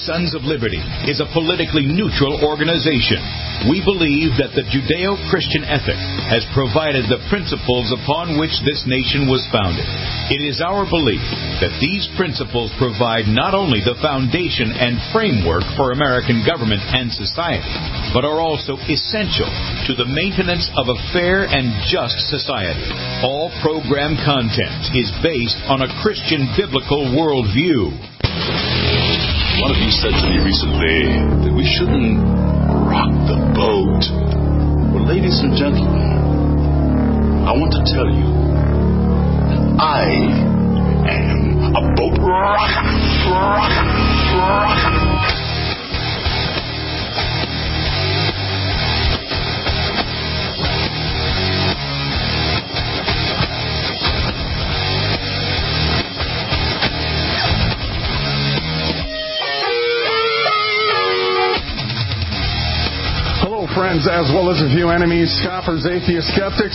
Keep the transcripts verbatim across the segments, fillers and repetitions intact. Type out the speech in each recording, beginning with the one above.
Sons of Liberty is a politically neutral organization. We believe that the Judeo-Christian ethic has provided the principles upon which this nation was founded. It is our belief that these principles provide not only the foundation and framework for American government and society, but are also essential to the maintenance of a fair and just society. All program content is based on a Christian biblical worldview. One of you said to me recently that we shouldn't rock the boat. Well, ladies and gentlemen, I want to tell you that I am a boat rocker, rocker, rocker. Friends, as well as a few enemies, scoffers, atheists, skeptics,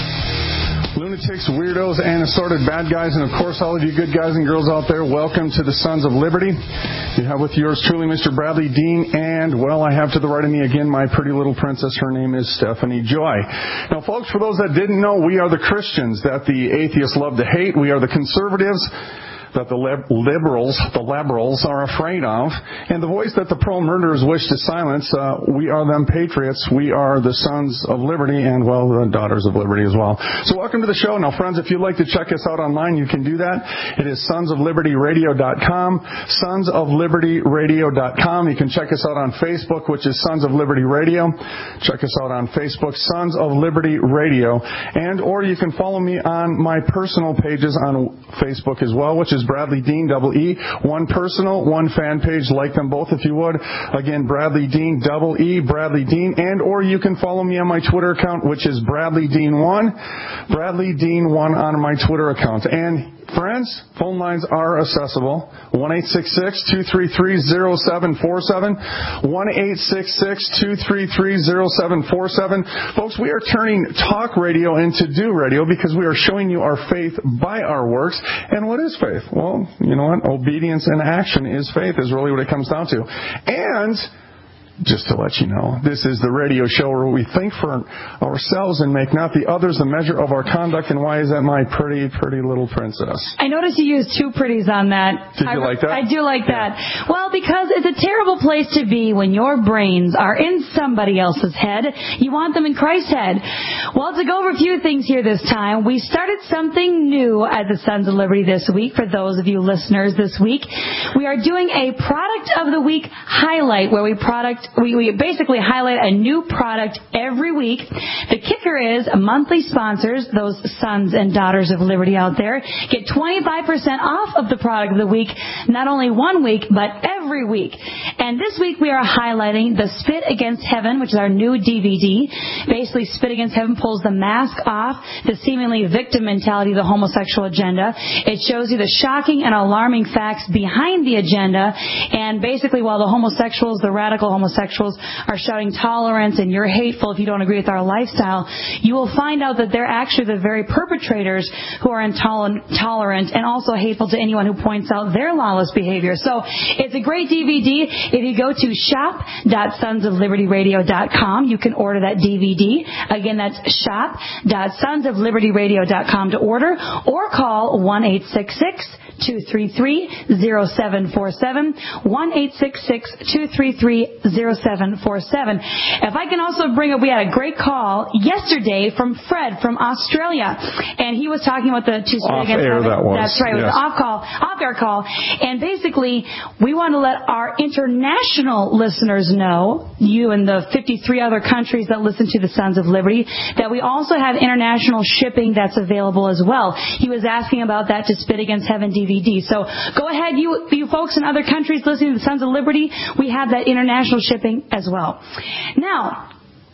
lunatics, weirdos, and assorted bad guys, and of course all of you good guys and girls out there, welcome to the Sons of Liberty. You have with yours truly Mister Bradley Dean, and, well, I have to the right of me again my pretty little princess. Her name is Stephanie Joy. Now, folks, for those that didn't know, we are the Christians that the atheists love to hate. We are the conservatives that the liberals, the liberals are afraid of, and the voice that the pro-murderers wish to silence. Uh, we are them patriots. We are the Sons of Liberty, and, well, the Daughters of Liberty as well. So welcome to the show. Now, friends, if you'd like to check us out online, you can do that. It is sons of liberty radio dot com, sons of liberty radio dot com. You can check us out on Facebook, which is Sons of Liberty Radio. Check us out on Facebook, Sons of Liberty Radio, and or you can follow me on my personal pages on Facebook as well, which is Bradley Dean, double E. One personal, one fan page. Like them both if you would. Again, Bradley Dean, double E, Bradley Dean. And or you can follow me on my Twitter account, which is Bradley Dean one. Bradley Dean one on my Twitter account. And friends, phone lines are accessible. one eight six six, two three three, zero seven four seven. one eight six six, two three three, zero seven four seven. Folks, we are turning talk radio into do radio because we are showing you our faith by our works. And what is faith? Well, you know what? Obedience in action is faith, is really what it comes down to. And just to let you know, this is the radio show where we think for ourselves and make not the others the measure of our conduct. And why is that, my pretty, pretty little princess? I noticed you used two pretties on that. Did you I, like that? I do like yeah. that. Well, because it's a terrible place to be when your brains are in somebody else's head. You want them in Christ's head. Well, to go over a few things here this time, we started something new at the Sons of Liberty this week. For those of you listeners this week, we are doing a Product of the Week highlight where we product We, we basically highlight a new product every week. The kicker is monthly sponsors, those sons and daughters of liberty out there, get twenty-five percent off of the product of the week, not only one week, but every week. And this week we are highlighting the Spit Against Heaven, which is our new D V D. Basically, Spit Against Heaven pulls the mask off the seemingly victim mentality of the homosexual agenda. It shows you the shocking and alarming facts behind the agenda. And basically, while the homosexuals, the radical homosexuals, are shouting tolerance and you're hateful if you don't agree with our lifestyle, you will find out that they're actually the very perpetrators who are intolerant and also hateful to anyone who points out their lawless behavior. So it's a great D V D. If you go to shop dot sons of liberty radio dot com, you can order that D V D. Again, that's shop dot sons of liberty radio dot com to order, or call one eight six six, two three three, zero seven four seven, one eight six six, two three three, zero seven four seven. If I can also bring up, we had a great call yesterday from Fred from Australia, and he was talking about the two off air that was. That's right, yes. It was an off call, off air call, and basically we want to let our international listeners know, you and the fifty-three other countries that listen to the Sons of Liberty, that we also have international shipping that's available as well. He was asking about that to Spit Against Heaven D V D. So go ahead, you, you folks in other countries listening to the Sons of Liberty, we have that international shipping as well. Now,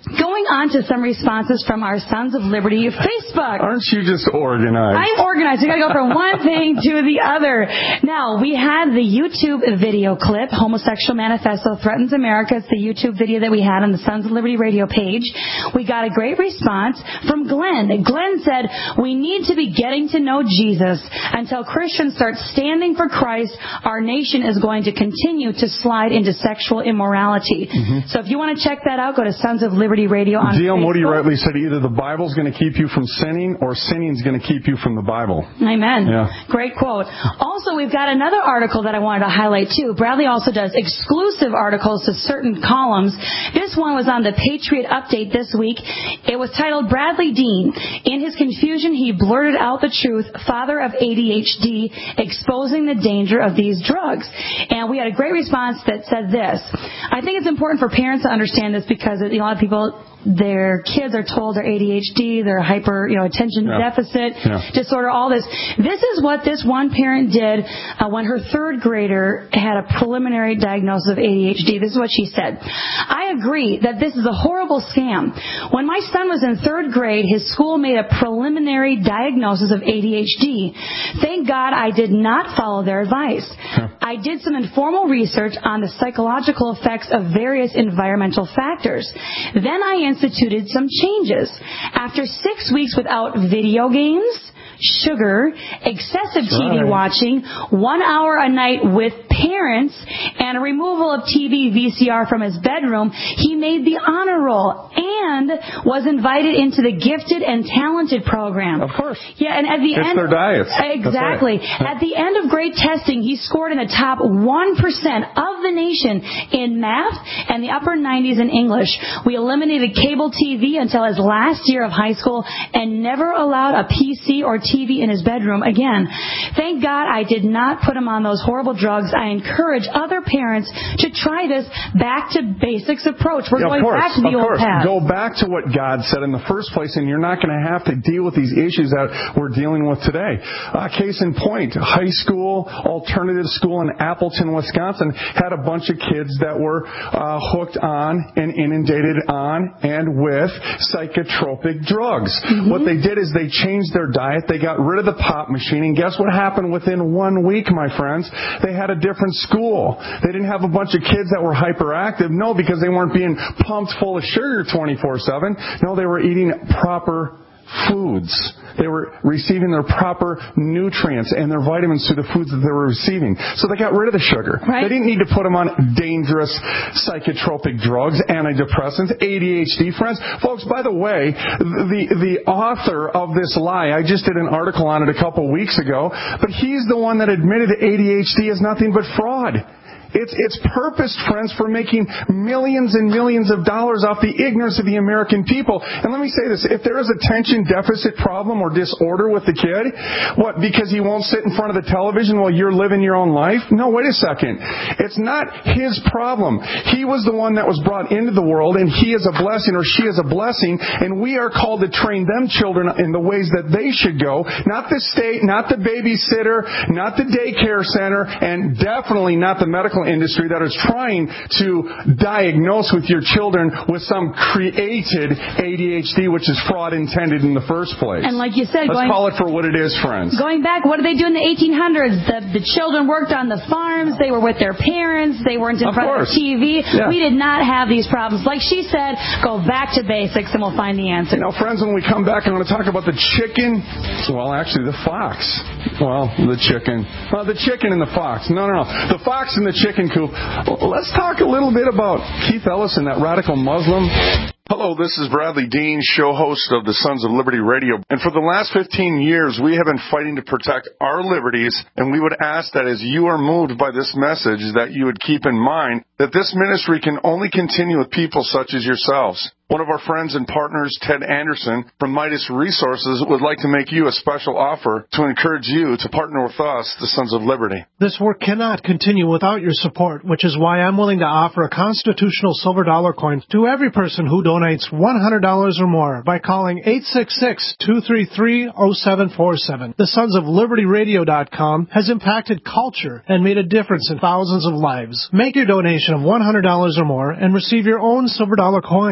Going on to some responses from our Sons of Liberty Facebook. Aren't you just organized? I'm organized. We got to go from one thing to the other. Now, we had the YouTube video clip, Homosexual Manifesto Threatens America. It's the YouTube video that we had on the Sons of Liberty radio page. We got a great response from Glenn. Glenn said, we need to be getting to know Jesus. Until Christians start standing for Christ, our nation is going to continue to slide into sexual immorality. Mm-hmm. So if you want to check that out, go to Sons of Liberty Radio on D L Facebook. Moody rightly said either the Bible's going to keep you from sinning or sinning's going to keep you from the Bible. Amen. Yeah. Great quote. Also, we've got another article that I wanted to highlight too. Bradley also does exclusive articles to certain columns. This one was on the Patriot Update this week. It was titled Bradley Dean. In his confusion, he blurted out the truth, father of A D H D, exposing the danger of these drugs. And we had a great response that said this. I think it's important for parents to understand this because a lot of people, their kids are told they're A D H D, they're hyper, you know, attention yeah. deficit yeah. disorder, all this. This is what this one parent did uh, when her third grader had a preliminary diagnosis of A D H D. This is what she said. I agree that this is a horrible scam. When my son was in third grade, his school made a preliminary diagnosis of A D H D. Thank God I did not follow their advice. Yeah. I did some informal research on the psychological effects of various environmental factors. Then I instituted some changes. After six weeks without video games, sugar, excessive T V right. watching, one hour a night with parents, and a removal of T V V C R from his bedroom, he made the honor roll and was invited into the Gifted and Talented program. Of course. Yeah, and at the it's end... their diets. Exactly. Right. At the end of grade testing, he scored in the top one percent of the nation in math and the upper nineties in English. We eliminated cable T V until his last year of high school and never allowed a P C or T V in his bedroom again. Thank God I did not put him on those horrible drugs. I encourage other parents to try this back to basics approach. We're yeah, going course, back to the of old course. path. Go back to what God said in the first place, and you're not going to have to deal with these issues that we're dealing with today. Uh, case in point, high school, alternative school in Appleton, Wisconsin, had a bunch of kids that were uh, hooked on and inundated on and with psychotropic drugs. Mm-hmm. What they did is they changed their diet. They got rid of the pop machine, and guess what happened within one week, my friends? They had a different school. They didn't have a bunch of kids that were hyperactive. No, because they weren't being pumped full of sugar twenty-four seven. No, they were eating proper foods. They were receiving their proper nutrients and their vitamins through the foods that they were receiving. So they got rid of the sugar. Right. They didn't need to put them on dangerous psychotropic drugs, antidepressants, A D H D. Friends, folks, by the way, the, the author of this lie, I just did an article on it a couple weeks ago, but he's the one that admitted A D H D is nothing but fraud. It's, it's purposed, friends, for making millions and millions of dollars off the ignorance of the American people. And let me say this, if there is a attention deficit problem or disorder with the kid, what, because he won't sit in front of the television while you're living your own life? No, wait a second. It's not his problem. He was the one that was brought into the world, and he is a blessing, or she is a blessing, and we are called to train them children in the ways that they should go. Not the state, not the babysitter, not the daycare center, and definitely not the medical industry that is trying to diagnose with your children with some created A D H D, which is fraud intended in the first place. And like you said, let's going, call it for what it is, friends. Going back, what did they do in the eighteen hundreds? The, the children worked on the farms. They were with their parents. They weren't in of front course. of the T V. Yeah. We did not have these problems. Like she said, go back to basics and we'll find the answer. Now, friends, when we come back, I'm going to talk about the chicken. Well, actually, the fox. Well, the chicken. Well, the chicken and the fox. No, no, no. The fox and the chicken coop. Let's talk a little bit about Keith Ellison, that radical Muslim. Hello, this is Bradley Dean, show host of the Sons of Liberty Radio. And for the last fifteen years, we have been fighting to protect our liberties, and we would ask that as you are moved by this message, that you would keep in mind that this ministry can only continue with people such as yourselves. One of our friends and partners, Ted Anderson from Midas Resources, would like to make you a special offer to encourage you to partner with us, the Sons of Liberty. This work cannot continue without your support, which is why I'm willing to offer a constitutional silver dollar coin to every person who donates one hundred dollars or more by calling eight six six, two three three, zero seven four seven. The Sons of Liberty Radio dot com has impacted culture and made a difference in thousands of lives. Make your donation of one hundred dollars or more and receive your own silver dollar coin. Our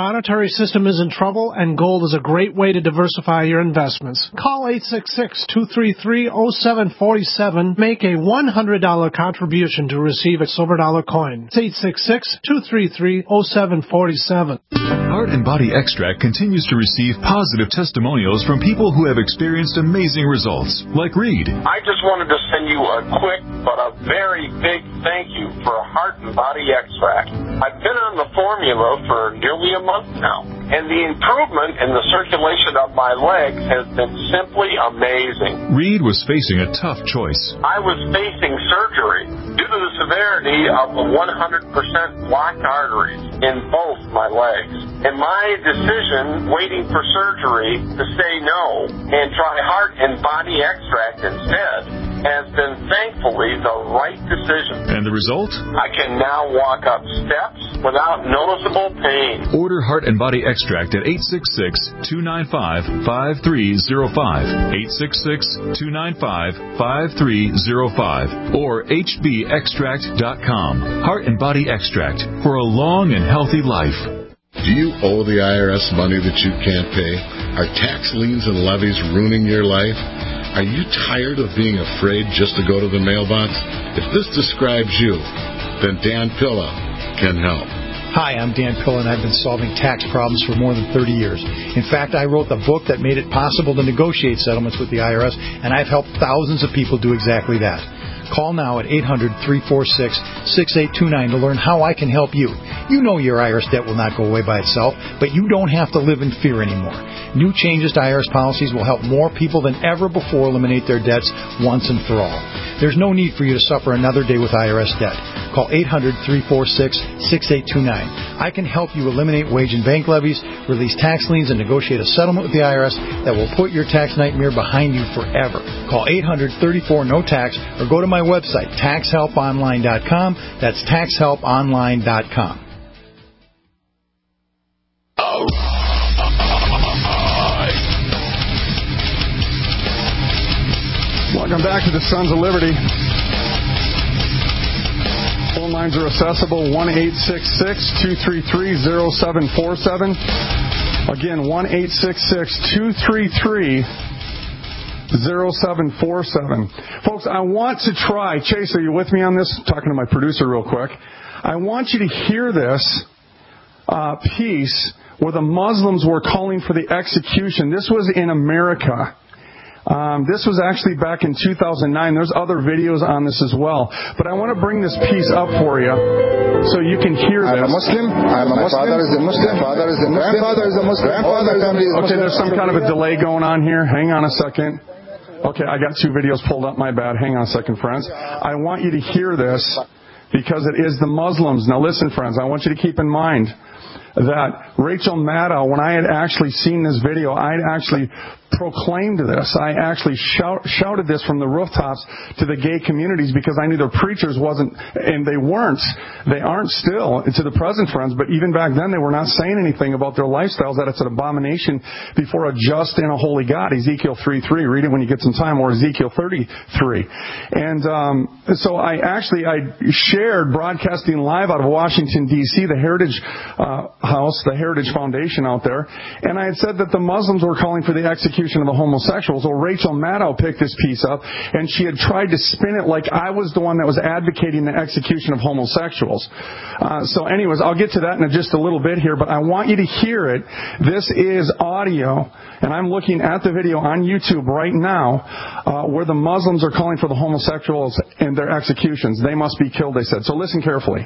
monetary system is in trouble, and gold is a great way to diversify your investments. Call eight six six, two three three, zero seven four seven. Make a one hundred dollars contribution to receive a silver dollar coin. It's eight six six, two three three, zero seven four seven. Heart and Body Extract continues to receive positive testimonials from people who have experienced amazing results, like Reed. I just wanted to send you a quick but a very big thank you for Heart and Body Extract. I've been on the formula for nearly a month now, and the improvement in the circulation of my legs has been simply amazing. Reed was facing a tough choice. I was facing surgery due to the severity of the one hundred percent blocked arteries in both my legs. And my decision, waiting for surgery, to say no and try Heart and Body Extract instead, has been thankfully the right decision. And the result? I can now walk up steps without noticeable pain. Order Heart and Body Extract at eight six six, two nine five, five three zero five, eight six six, two nine five, five three zero five, or h b extract dot com. Heart and Body Extract for a long and healthy life. Do you owe the I R S money that you can't pay? Are tax liens and levies ruining your life? Are you tired of being afraid just to go to the mailbox? If this describes you, then Dan Pilla can help. Hi, I'm Dan Pilla, and I've been solving tax problems for more than thirty years. In fact, I wrote the book that made it possible to negotiate settlements with the I R S, and I've helped thousands of people do exactly that. Call now at eight hundred, three four six, six eight two nine to learn how I can help you. You know your I R S debt will not go away by itself, but you don't have to live in fear anymore. New changes to I R S policies will help more people than ever before eliminate their debts once and for all. There's no need for you to suffer another day with I R S debt. Call eight hundred, three four six, six eight two nine. I can help you eliminate wage and bank levies, release tax liens, and negotiate a settlement with the I R S that will put your tax nightmare behind you forever. Call eight hundred, thirty-four, no tax or go to my website, tax help online dot com. That's tax help online dot com. Welcome back to the Sons of Liberty. Phone lines are accessible, one eight six six, two three three, zero seven four seven. Again, one eight six six, two three three, zero seven four seven. Folks, I want to try, Chase, are you with me on this? I'm talking to my producer real quick. I want you to hear this uh, piece where the Muslims were calling for the execution. This was in America. Um, this was actually back in two thousand nine. There's other videos on this as well. But I want to bring this piece up for you so you can hear this. I'm a Muslim. I'm a Muslim. My father is a Muslim. My father is a Muslim. Grandfather is a Muslim. Grandfather is a Muslim. Okay, there's some kind of a delay going on here. Hang on a second. Okay, I got two videos pulled up. My bad. Hang on a second, friends. I want you to hear this because it is the Muslims. Now listen, friends, I want you to keep in mind that Rachel Maddow, when I had actually seen this video, I had actually proclaimed this. I actually shout, shouted this from the rooftops to the gay communities because I knew their preachers wasn't, and they weren't, they aren't still to the present, friends, but even back then they were not saying anything about their lifestyles, that it's an abomination before a just and a holy God. Ezekiel three three, read it when you get some time, or Ezekiel thirty-three. And um, so I actually, I shared broadcasting live out of Washington, D C, the Heritage uh, House, the Heritage Foundation out there, and I had said that the Muslims were calling for the execution of the homosexuals. Well, Rachel Maddow picked this piece up, and she had tried to spin it like I was the one that was advocating the execution of homosexuals. Uh, so anyways, I'll get to that in just a little bit here, but I want you to hear it. This is audio, and I'm looking at the video on YouTube right now uh, where the Muslims are calling for the homosexuals and their executions. They must be killed, they said. So listen carefully.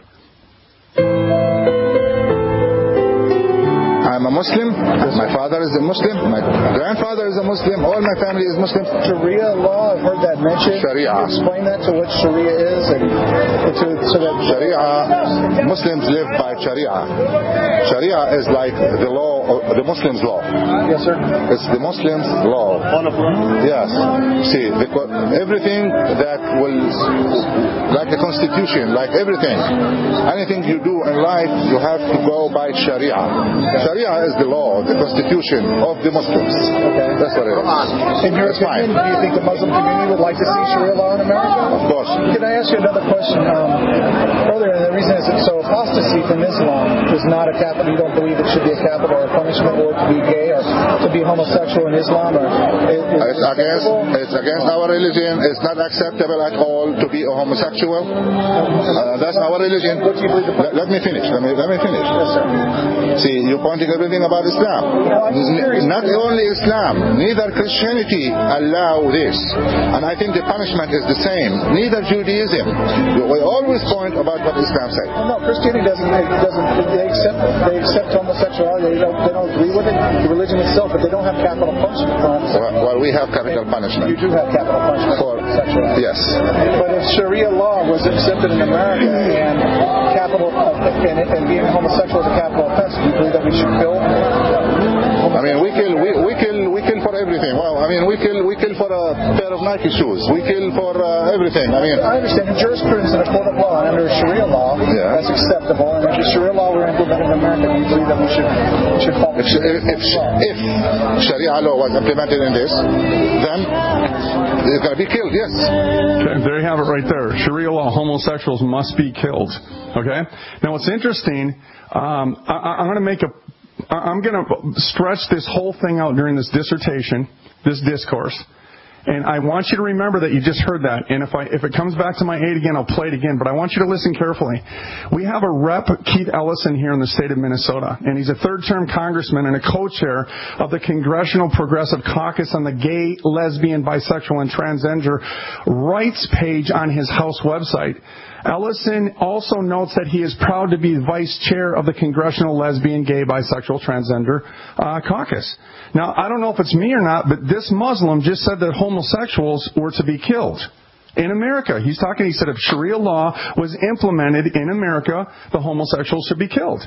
I'm a Muslim. My father is a Muslim. My grandfather is a Muslim. All my family is Muslim. Sharia law, I've heard that mentioned. Sharia. Explain that to what Sharia is. And to, so that Sharia, Muslims live by Sharia. Sharia is like the law law, uh, the Muslims' law. Yes, sir. It's the Muslims' law. Yes. See, the, everything that will, like a constitution, like everything, anything you do in life, you have to go by Sharia. Sharia is the law, the constitution of the Muslims. Okay. That's what it is. In your That's opinion, fine. do you think the Muslim community would like to see Sharia law in America? Of course. Can I ask you another question? Um, earlier, and the reason is that so apostasy from Islam is not a capital. You don't believe it should be a capital or a punishment, or to be gay or to be homosexual in Islam, or is, is it's against it's against our religion. It's not acceptable at all to be a homosexual. Uh, that's our religion. What do you believe? Let, let me finish. Let me let me finish. Yes, sir. See, you're pointing everything about Islam. No, I'm serious. Not only Islam, neither Christianity allow this, and I think the punishment is the same. Neither Judaism. We always point about what Islam says. Well, no, Christianity doesn't. It doesn't. They accept. They accept homosexuality. They don't. They don't agree with it. The religion itself, but they don't have capital punishment for homosexuality. Well, well, we have capital punishment. You do have capital punishment for homosexuality. Yes. But if Sharia law was accepted in America and capital uh, and, and being homosexual is a capital offense, do you believe that we should kill? I mean, we kill, we, we kill, we kill for everything. Well, I mean, we kill, we kill for a pair of Nike shoes. We kill for uh, everything. I mean, I understand. In jurisprudence in a court of law and under Sharia law, yeah. that's acceptable. And if the Sharia law were implemented in America, do you believe that we should we should follow? If, if, if Sharia law was implemented in this, then it's going to be killed. Yes. Okay, there you have it right there. Sharia law, homosexuals must be killed. Okay. Now, what's interesting, um, I, I'm going to make a. I'm going to stretch this whole thing out during this dissertation, this discourse. And I want you to remember that you just heard that. And if I if it comes back to my aid again, I'll play it again. But I want you to listen carefully. We have a rep, Keith Ellison, here in the state of Minnesota. And he's a third-term congressman and a co-chair of the Congressional Progressive Caucus on the Gay, Lesbian, Bisexual, and Transgender Rights page on his House website. Ellison also notes that he is proud to be vice chair of the Congressional Lesbian, Gay, Bisexual, Transgender uh, Caucus. Now, I don't know if it's me or not, but this Muslim just said that homosexuals were to be killed in America. He's talking, he said if Sharia law was implemented in America, the homosexuals should be killed.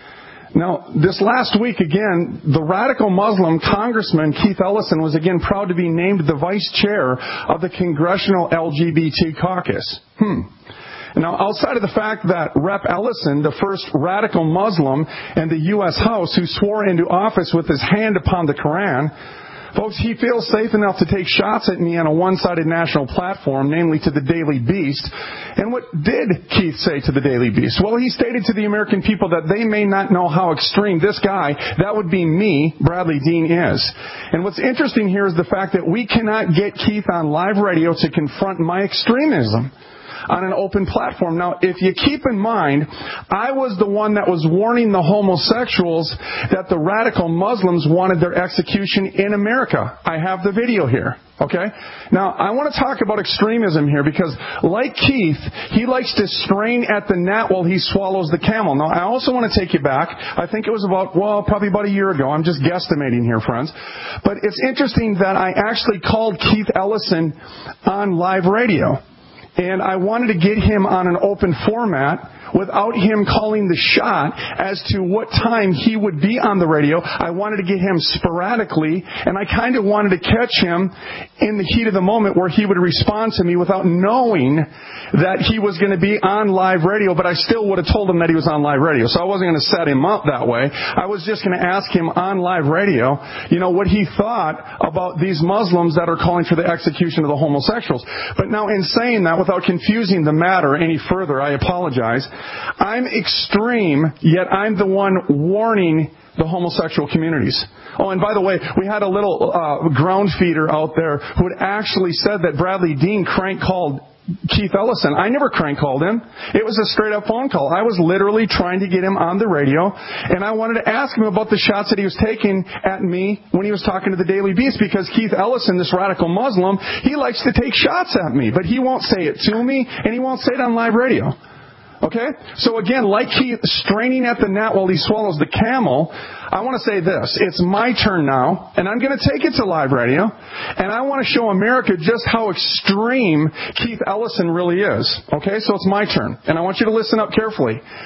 Now, this last week, again, the radical Muslim Congressman Keith Ellison was again proud to be named the vice chair of the Congressional L G B T Caucus. Hmm. Now, outside of the fact that Representative Ellison, the first radical Muslim in the U S House who swore into office with his hand upon the Koran, folks, he feels safe enough to take shots at me on a one-sided national platform, namely to the Daily Beast. And what did Keith say to the Daily Beast? Well, he stated to the American people that they may not know how extreme this guy, that would be me, Bradley Dean, is. And what's interesting here is the fact that we cannot get Keith on live radio to confront my extremism on an open platform. Now, if you keep in mind, I was the one that was warning the homosexuals that the radical Muslims wanted their execution in America. I have the video here. Okay? Now, I want to talk about extremism here because, like Keith, he likes to strain at the gnat while he swallows the camel. Now, I also want to take you back. I think it was about, well, probably about a year ago. I'm just guesstimating here, friends. But it's interesting that I actually called Keith Ellison on live radio. And I wanted to get him on an open format without him calling the shot as to what time he would be on the radio. I wanted to get him sporadically, and I kind of wanted to catch him in the heat of the moment where he would respond to me without knowing that he was going to be on live radio, but I still would have told him that he was on live radio. So I wasn't going to set him up that way. I was just going to ask him on live radio, you know, what he thought about these Muslims that are calling for the execution of the homosexuals. But now in saying that, without confusing the matter any further, I apologize. I'm extreme, yet I'm the one warning the homosexual communities. Oh, and by the way, we had a little uh, ground feeder out there who had actually said that Bradley Dean crank called Keith Ellison. I never crank called him. It was a straight up phone call. I was literally trying to get him on the radio, and I wanted to ask him about the shots that he was taking at me when he was talking to the Daily Beast, because Keith Ellison, this radical Muslim, he likes to take shots at me, but he won't say it to me, and he won't say it on live radio. Okay? So again, like Keith straining at the gnat while he swallows the camel, I want to say this. It's my turn now, and I'm going to take it to live radio, and I want to show America just how extreme Keith Ellison really is. Okay? So it's my turn, and I want you to listen up carefully.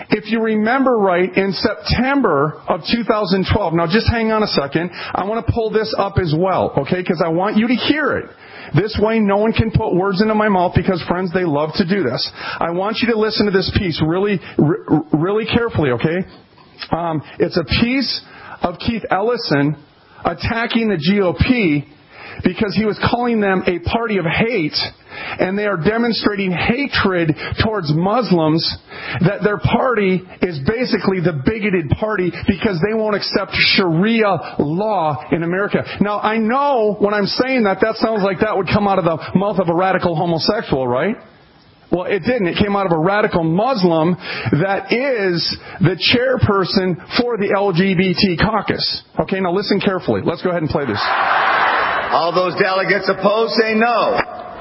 If you remember right, in September of two thousand twelve, now just hang on a second, I want to pull this up as well, okay, because I want you to hear it. This way no one can put words into my mouth because, friends, they love to do this. I want you to listen to this piece really, really carefully, okay? Um, it's a piece of Keith Ellison attacking the G O P because he was calling them a party of hate, and they are demonstrating hatred towards Muslims, that their party is basically the bigoted party because they won't accept Sharia law in America. Now, I know when I'm saying that, that sounds like that would come out of the mouth of a radical homosexual, right? Well, it didn't. It came out of a radical Muslim that is the chairperson for the L G B T caucus. Okay, now listen carefully. Let's go ahead and play this. All those delegates opposed, say no.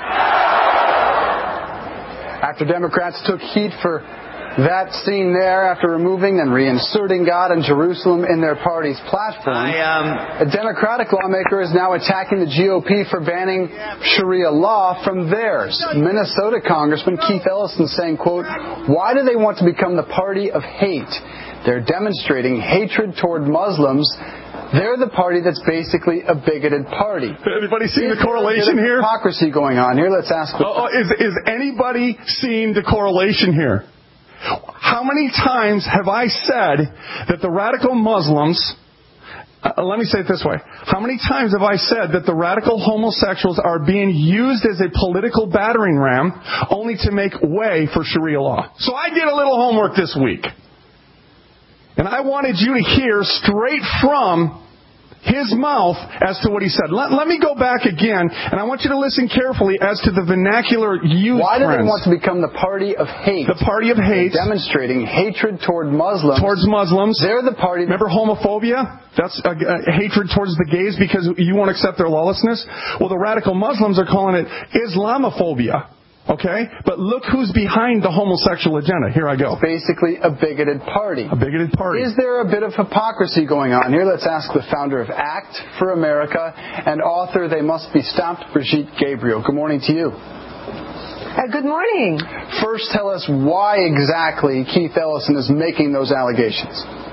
After Democrats took heat for that scene there, after removing and reinserting God and Jerusalem in their party's platform, I, um... a Democratic lawmaker is now attacking the G O P for banning Sharia law from theirs. Minnesota Congressman Keith Ellison saying, quote, "Why do they want to become the party of hate? They're demonstrating hatred toward Muslims. They're the party that's basically a bigoted party." Anybody seeing is the correlation here? Hypocrisy going on here. Let's ask. The oh, is, is anybody seeing the correlation here? How many times have I said that the radical Muslims, uh, let me say it this way, how many times have I said that the radical homosexuals are being used as a political battering ram only to make way for Sharia law? So I did a little homework this week. And I wanted you to hear straight from his mouth as to what he said. Let, let me go back again, and I want you to listen carefully as to the vernacular used. Why do friends. they want to become the party of hate? The party of hate. They're demonstrating hatred toward Muslims. Towards Muslims. They're the party. Remember homophobia? That's a, a hatred towards the gays because you won't accept their lawlessness. Well, the radical Muslims are calling it Islamophobia. Okay? But look who's behind the homosexual agenda. Here I go. Basically a bigoted party. A bigoted party. Is there a bit of hypocrisy going on here? Let's ask the founder of ACT for America and author They Must Be Stopped, Brigitte Gabriel. Good morning to you. Uh, good morning. First, tell us why exactly Keith Ellison is making those allegations.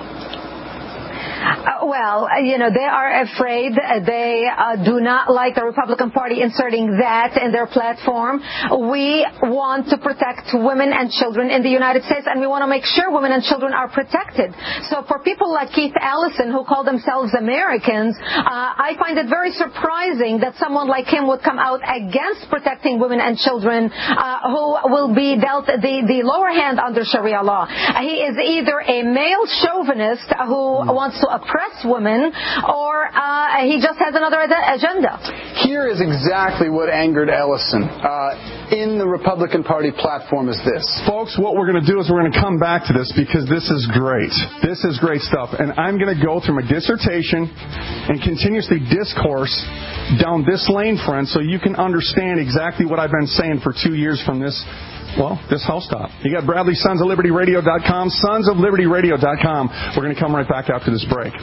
Uh, well, uh, you know, they are afraid. Uh, they uh, do not like the Republican Party inserting that in their platform. We want to protect women and children in the United States, and we want to make sure women and children are protected. So for people like Keith Ellison, who call themselves Americans, uh, I find it very surprising that someone like him would come out against protecting women and children uh, who will be dealt the, the lower hand under Sharia law. Uh, he is either a male chauvinist who mm. wants to oppress women, or uh, he just has another ad- agenda. Here is exactly what angered Ellison uh, in the Republican Party platform is this. Folks, what we're going to do is we're going to come back to this because this is great. This is great stuff. And I'm going to go through my dissertation and continuously discourse down this lane, friends, so you can understand exactly what I've been saying for two years from this Well, this housetop. You got Bradley, sons of liberty radio dot com, sons of liberty radio dot com. We're going to come right back after this break.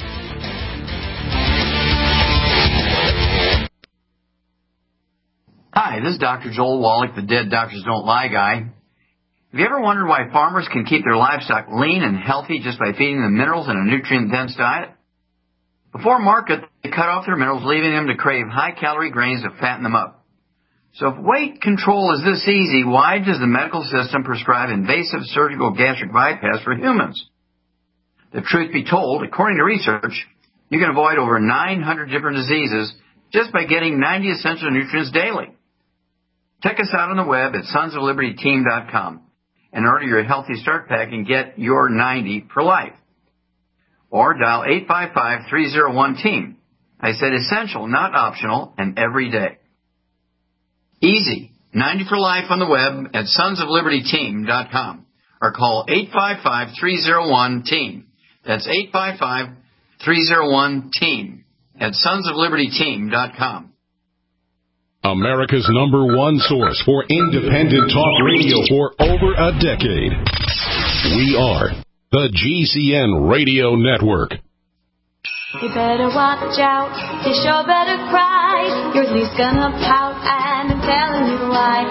Hi, this is Doctor Joel Wallach, the Dead Doctors Don't Lie guy. Have you ever wondered why farmers can keep their livestock lean and healthy just by feeding them minerals in a nutrient-dense diet? Before market, they cut off their minerals, leaving them to crave high-calorie grains to fatten them up. So if weight control is this easy, why does the medical system prescribe invasive surgical gastric bypass for humans? The truth be told, according to research, you can avoid over nine hundred different diseases just by getting ninety essential nutrients daily. Check us out on the web at sons of liberty team dot com and order your Healthy Start Pack and get your ninety for life. Or dial eight five five, three oh one, team. I said essential, not optional, and every day. Easy. ninety for life on the web at sons of liberty team dot com or call eight five five, three oh one, team. That's eight five five, three oh one, team at sons of liberty team dot com. America's number one source for independent talk radio for over a decade. We are the G C N Radio Network. You better watch out, you sure better cry. You're at least gonna pout, and I'm telling you why.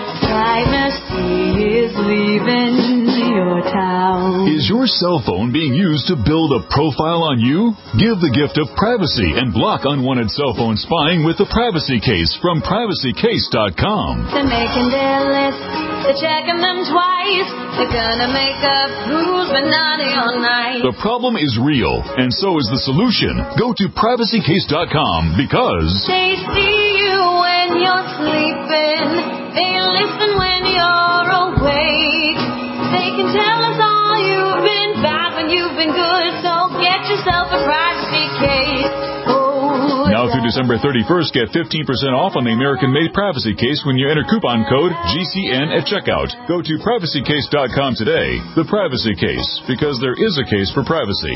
Privacy is leaving your town. Is your cell phone being used to build a profile on you? Give the gift of privacy and block unwanted cell phone spying with the Privacy Case from privacy case dot com. They're making their list, they're checking them twice. They're gonna make up who's been naughty all night. The problem is real, and so is the solution. Go to privacy case dot com because they see you when you're sleeping. They listen when you're awake. They can tell us all you've been bad when you've been good. So get yourself a privacy case. Oh, now through December thirty-first, get fifteen percent off on the American-made Privacy Case when you enter coupon code G C N at checkout. Go to privacy case dot com today. The Privacy Case, because there is a case for privacy.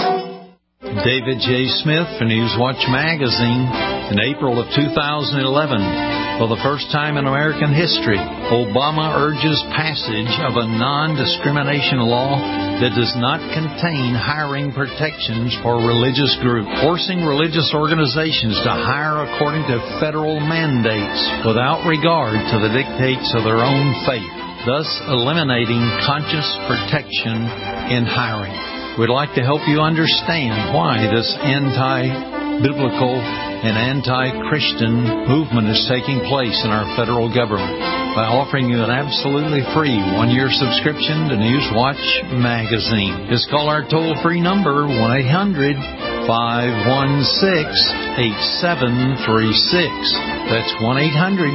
David J. Smith for Newswatch Magazine. In April of two thousand eleven, for the first time in American history, Obama urges passage of a non-discrimination law that does not contain hiring protections for religious groups, forcing religious organizations to hire according to federal mandates without regard to the dictates of their own faith, thus eliminating conscious protection in hiring. We'd like to help you understand why this anti-biblical and anti-Christian movement is taking place in our federal government by offering you an absolutely free one-year subscription to Newswatch Magazine. Just call our toll-free number, one eight hundred five one six eight seven three six. That's one eight hundred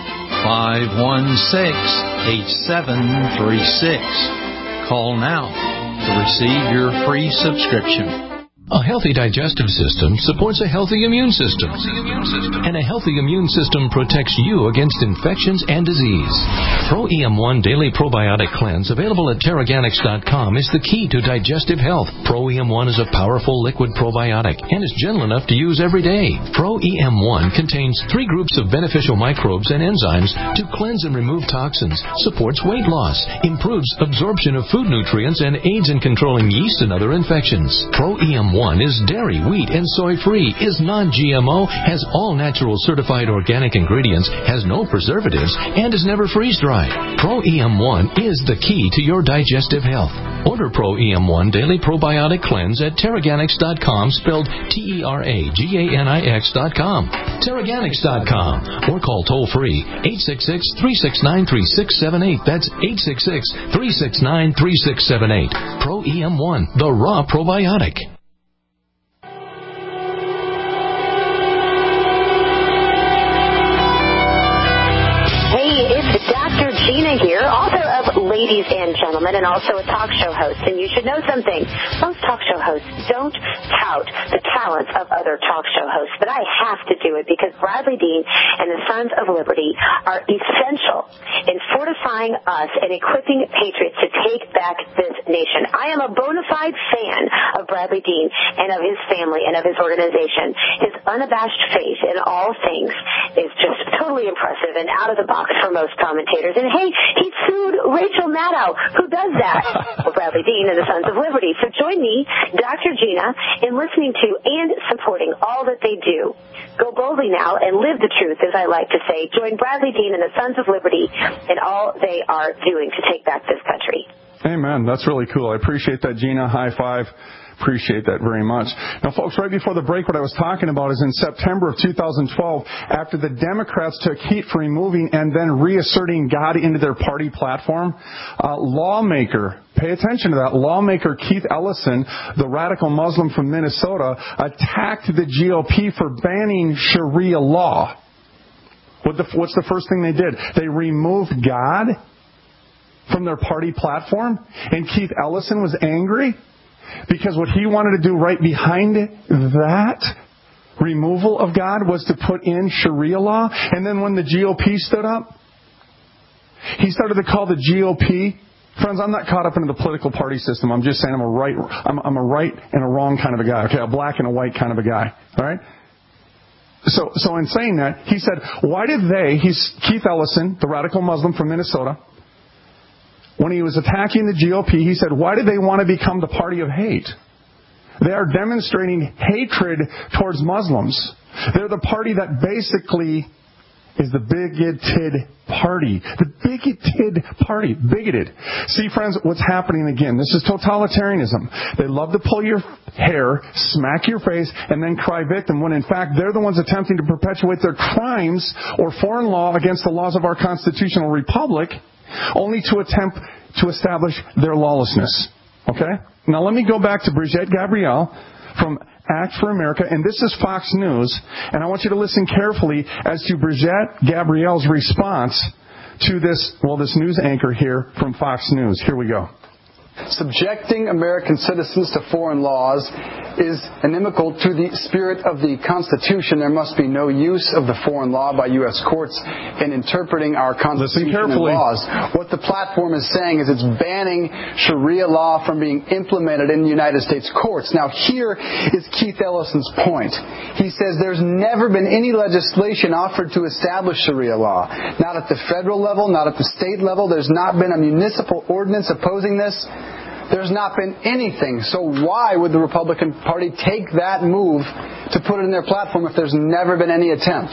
five one six eight seven three six. Call now to receive your free subscription. A healthy digestive system supports a healthy immune system. And a healthy immune system protects you against infections and disease. Pro E M one Daily Probiotic Cleanse, available at Terraganics dot com, is the key to digestive health. Pro E M one is a powerful liquid probiotic and is gentle enough to use every day. Pro E M one contains three groups of beneficial microbes and enzymes to cleanse and remove toxins, supports weight loss, improves absorption of food nutrients, and aids in controlling yeast and other infections. Pro E M one is dairy, wheat, and soy-free, is non-G M O, has all natural certified organic ingredients, has no preservatives, and is never freeze-dried. Pro E M one is the key to your digestive health. Order Pro E M one Daily Probiotic Cleanse at Terraganics dot com, spelled T E R A G A N I X dot com. Terraganics dot com. Or call toll-free eight six six, three six nine, three six seven eight. That's eight six six, three six nine, three six seven eight. Pro E M one, the raw probiotic. Gina here, author of Ladies and Gentlemen, and also a talk show host. And you should know something. Most talk show hosts don't tout the talents of other talk show hosts, but I have to do it because Bradley Dean and the Sons of Liberty are essential in fortifying us and equipping patriots to take back this nation. I am a bona fide fan of Bradley Dean and of his family and of his organization. His unabashed faith in all things is just totally impressive and out of the box for most commentators. And hey, he sued Rachel Maddow. Who does that? Well, Bradley Dean and the Sons of Liberty. So join me, Doctor Gina, in listening to and supporting all that they do. Go boldly now and live the truth, as I like to say. Join Bradley Dean and the Sons of Liberty in all they are doing to take back this country. Amen. That's really cool. I appreciate that, Gina. High five. Appreciate that very much. Now, folks, right before the break, what I was talking about is in September of two thousand twelve, after the Democrats took heat for removing and then reasserting God into their party platform, uh, lawmaker, pay attention to that, lawmaker Keith Ellison, the radical Muslim from Minnesota, attacked the G O P for banning Sharia law. What the, what's the first thing they did? They removed God from their party platform, and Keith Ellison was angry because what he wanted to do right behind that removal of God was to put in Sharia law. And then when the G O P stood up, he started to call the G O P, friends, I'm not caught up into the political party system. I'm just saying I'm a right, I'm, I'm a right and a wrong kind of a guy. Okay, a black and a white kind of a guy. All right. So, so in saying that, he said, why did they? He's Keith Ellison, the radical Muslim from Minnesota. When he was attacking the G O P, he said, why did they want to become the party of hate? They are demonstrating hatred towards Muslims. They're the party that basically is the bigoted party. The bigoted party. Bigoted. See, friends, what's happening again? This is totalitarianism. They love to pull your hair, smack your face, and then cry victim, when in fact they're the ones attempting to perpetuate their crimes or foreign law against the laws of our constitutional republic, only to attempt to establish their lawlessness. Okay? Now let me go back to Brigitte Gabriel from Act for America, and this is Fox News, and I want you to listen carefully as to Brigitte Gabriel's response to this, well, this news anchor here from Fox News. Here we go. Subjecting American citizens to foreign laws is inimical to the spirit of the Constitution. There must be no use of the foreign law by U S courts in interpreting our Constitution and laws. What the platform is saying is it's banning Sharia law from being implemented in the United States courts. Now, here is Keith Ellison's point. He says there's never been any legislation offered to establish Sharia law. Not at the federal level, not at the state level. There's not been a municipal ordinance opposing this. There's not been anything. So why would the Republican Party take that move to put it in their platform if there's never been any attempt?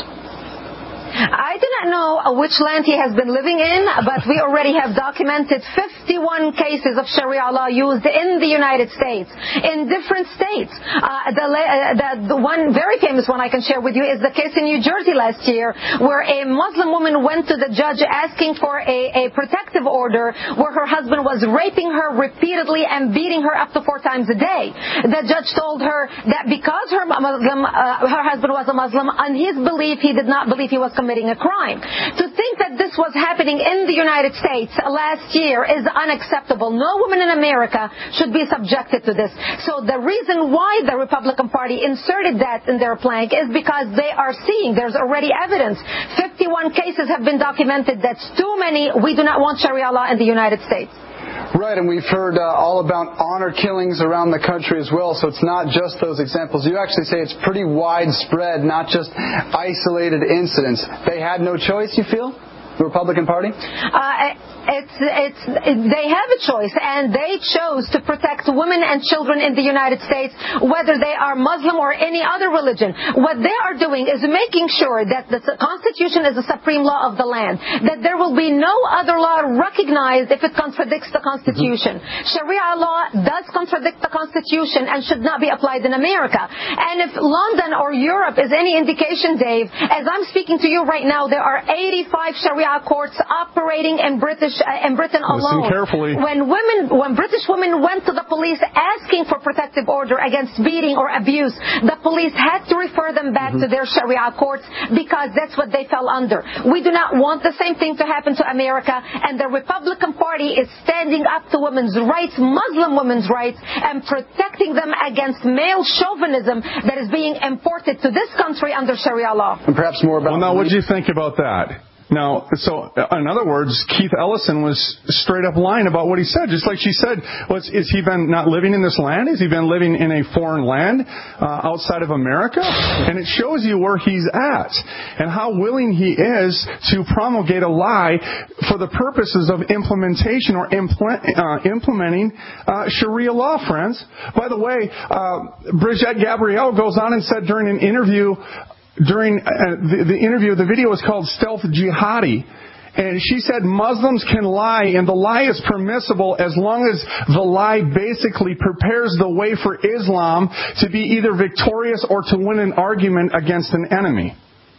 I do not know which land he has been living in, but we already have documented fifty-one cases of Sharia law used in the United States, in different states. Uh, the, uh, the, the one very famous one I can share with you is the case in New Jersey last year, where a Muslim woman went to the judge asking for a, a protective order where her husband was raping her repeatedly and beating her up to four times a day. The judge told her that because her Muslim, uh, her husband was a Muslim, on his belief, he did not believe he was committing a crime. To think that this was happening in the United States last year is unacceptable. No woman in America should be subjected to this. So the reason why the Republican Party inserted that in their plank is because they are seeing there's already evidence. fifty-one cases have been documented. That's too many. We do not want Sharia law in the United States. Right, and we've heard uh, all about honor killings around the country as well, so it's not just those examples. You actually say it's pretty widespread, not just isolated incidents. They had no choice, you feel? The Republican Party? Uh, it's, it's, they have a choice, and they chose to protect women and children in the United States, whether they are Muslim or any other religion. What they are doing is making sure that the Constitution is the supreme law of the land, that there will be no other law recognized if it contradicts the Constitution. Mm-hmm. Sharia law does contradict the Constitution and should not be applied in America. And if London or Europe is any indication, Dave, as I'm speaking to you right now, there are eighty-five Sharia courts operating in British uh, in Britain alone. Listen carefully. When women, when British women went to the police asking for protective order against beating or abuse, the police had to refer them back mm-hmm. to their Sharia courts because that's what they fell under. We do not want the same thing to happen to America, and the Republican Party is standing up to women's rights, Muslim women's rights, and protecting them against male chauvinism that is being imported to this country under Sharia law. And perhaps more about. Well, now, what do you think about that? Now, so in other words, Keith Ellison was straight up lying about what he said. Just like she said, was, is he been not living in this land? Has he been living in a foreign land uh, outside of America? And it shows you where he's at and how willing he is to promulgate a lie for the purposes of implementation or impl- uh, implementing uh, Sharia law, friends. By the way, uh, Brigitte Gabriel goes on and said during an interview, During uh, the, the interview, the video was called Stealth Jihadi. And she said Muslims can lie, and the lie is permissible as long as the lie basically prepares the way for Islam to be either victorious or to win an argument against an enemy.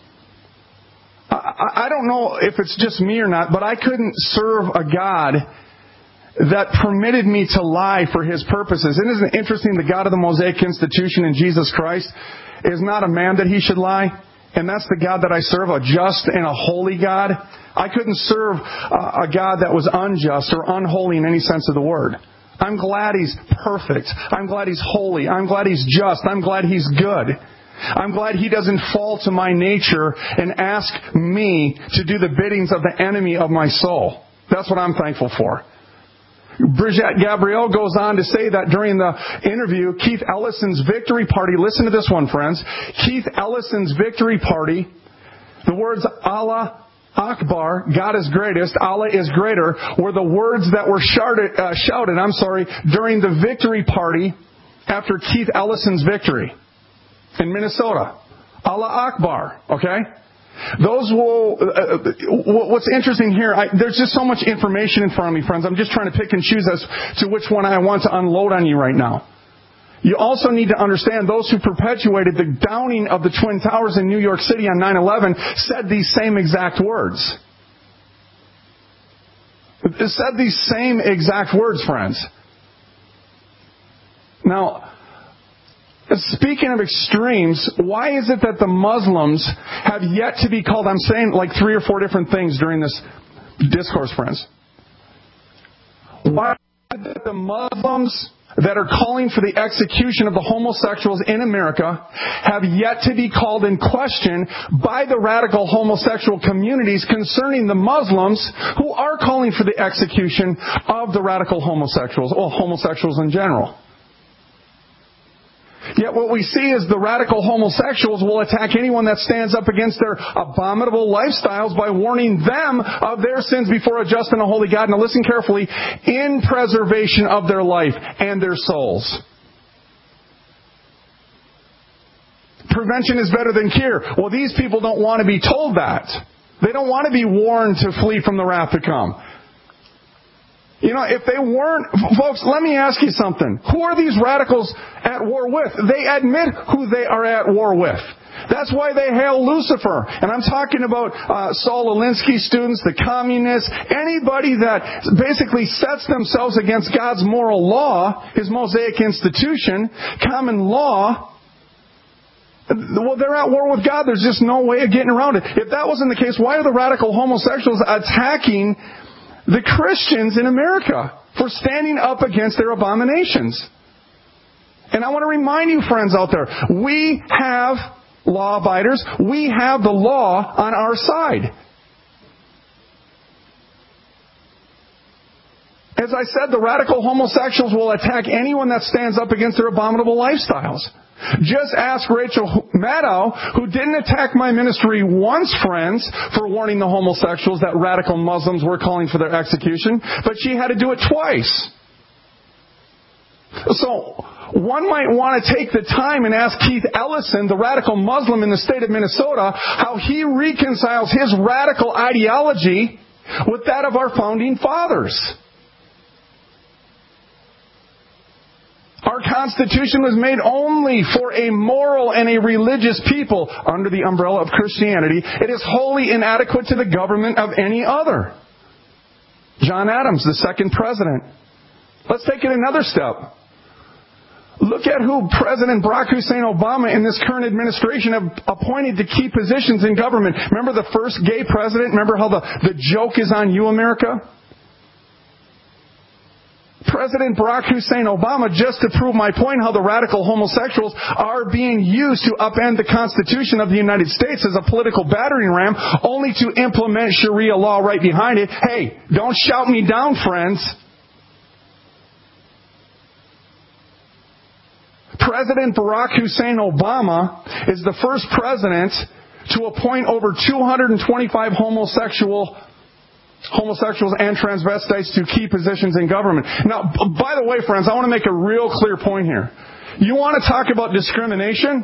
I, I don't know if it's just me or not, but I couldn't serve a God that permitted me to lie for His purposes. And isn't it interesting, the God of the Mosaic Institution and Jesus Christ is not a man that He should lie? And that's the God that I serve, a just and a holy God. I couldn't serve a God that was unjust or unholy in any sense of the word. I'm glad He's perfect. I'm glad He's holy. I'm glad He's just. I'm glad He's good. I'm glad He doesn't fall to my nature and ask me to do the biddings of the enemy of my soul. That's what I'm thankful for. Brigitte Gabriel goes on to say that during the interview, Keith Ellison's victory party, listen to this one, friends. Keith Ellison's victory party, the words Allah Akbar, God is greatest, Allah is greater, were the words that were shouted, uh, shouted I'm sorry, during the victory party after Keith Ellison's victory in Minnesota. Allah Akbar, okay? Those will, uh, what's interesting here, I, there's just so much information in front of me, friends. I'm just trying to pick and choose as to which one I want to unload on you right now. You also need to understand those who perpetuated the downing of the Twin Towers in New York City on nine eleven said these same exact words. It said these same exact words, friends. Now, speaking of extremes, why is it that the Muslims have yet to be called? I'm saying like three or four different things during this discourse, friends. Why is it that the Muslims that are calling for the execution of the homosexuals in America have yet to be called in question by the radical homosexual communities concerning the Muslims who are calling for the execution of the radical homosexuals, or homosexuals in general? Yet what we see is the radical homosexuals will attack anyone that stands up against their abominable lifestyles by warning them of their sins before a just and a holy God. Now listen carefully, in preservation of their life and their souls. Prevention is better than cure. Well, these people don't want to be told that. They don't want to be warned to flee from the wrath to come. You know, if they weren't, folks, let me ask you something. Who are these radicals at war with? They admit who they are at war with. That's why they hail Lucifer. And I'm talking about uh, Saul Alinsky students, the communists, anybody that basically sets themselves against God's moral law, His Mosaic institution, common law. Well, they're at war with God. There's just no way of getting around it. If that wasn't the case, why are the radical homosexuals attacking the Christians in America for standing up against their abominations? And I want to remind you, friends out there, we have law abiders. We have the law on our side. As I said, the radical homosexuals will attack anyone that stands up against their abominable lifestyles. Just ask Rachel Maddow, who didn't attack my ministry once, friends, for warning the homosexuals that radical Muslims were calling for their execution, but she had to do it twice. So, one might want to take the time and ask Keith Ellison, the radical Muslim in the state of Minnesota, how he reconciles his radical ideology with that of our founding fathers. Our Constitution was made only for a moral and a religious people under the umbrella of Christianity. It is wholly inadequate to the government of any other. John Adams, the second president. Let's take it another step. Look at who President Barack Hussein Obama and this current administration have appointed to key positions in government. Remember the first gay president? Remember how the, the joke is on you, America? President Barack Hussein Obama, just to prove my point, how the radical homosexuals are being used to upend the Constitution of the United States as a political battering ram, only to implement Sharia law right behind it. Hey, don't shout me down, friends. President Barack Hussein Obama is the first president to appoint over two hundred twenty-five homosexual homosexuals and transvestites to key positions in government. Now, by the way, friends, I want to make a real clear point here. You want to talk about discrimination?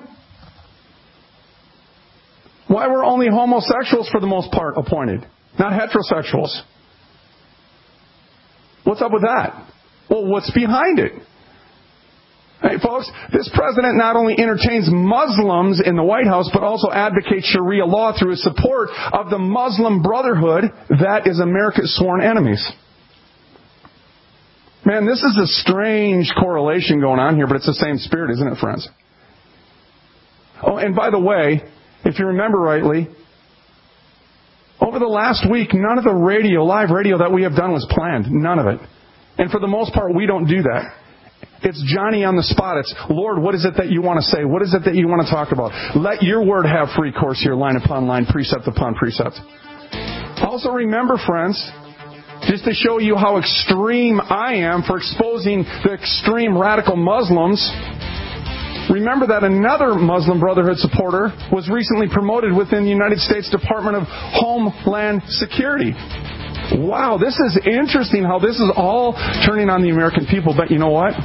Why were only homosexuals, for the most part, appointed, not heterosexuals? What's up with that? Well, what's behind it? Hey, folks, this president not only entertains Muslims in the White House, but also advocates Sharia law through his support of the Muslim Brotherhood that is America's sworn enemies. Man, this is a strange correlation going on here, but it's the same spirit, isn't it, friends? Oh, and by the way, if you remember rightly, over the last week, none of the radio, live radio that we have done was planned. None of it. And for the most part, we don't do that. It's Johnny on the spot. It's, Lord, what is it that you want to say? What is it that you want to talk about? Let your word have free course here, line upon line, precept upon precept. Also remember, friends, just to show you how extreme I am for exposing the extreme radical Muslims, remember that another Muslim Brotherhood supporter was recently promoted within the United States Department of Homeland Security. Wow, this is interesting how this is all turning on the American people. But you know what?